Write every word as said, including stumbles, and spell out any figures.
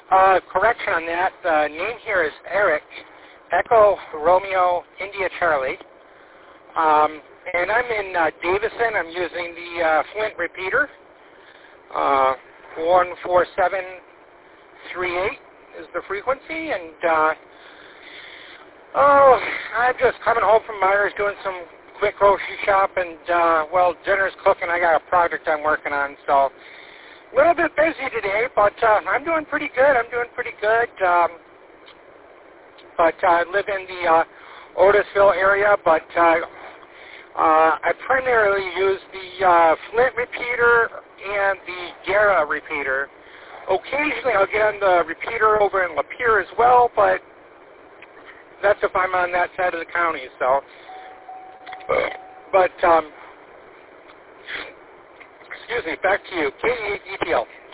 Uh, correction on that. The name here is Eric, Echo Romeo India Charlie. Um, and I'm in uh, Davison. I'm using the uh, Flint repeater. Uh, one four seven three eight is the frequency. And, uh, oh, I'm just coming home from Myers doing some quick grocery shop. And, uh, well, dinner's cooking. I got a project I'm working on, so... A little bit busy today, but uh, I'm doing pretty good. I'm doing pretty good. Um, but uh, I live in the uh, Otisville area, but uh, uh, I primarily use the uh, Flint repeater and the Gara repeater. Occasionally I'll get on the repeater over in Lapeer as well, but that's if I'm on that side of the county. So, but um, excuse me, back to you. K E eight E T L.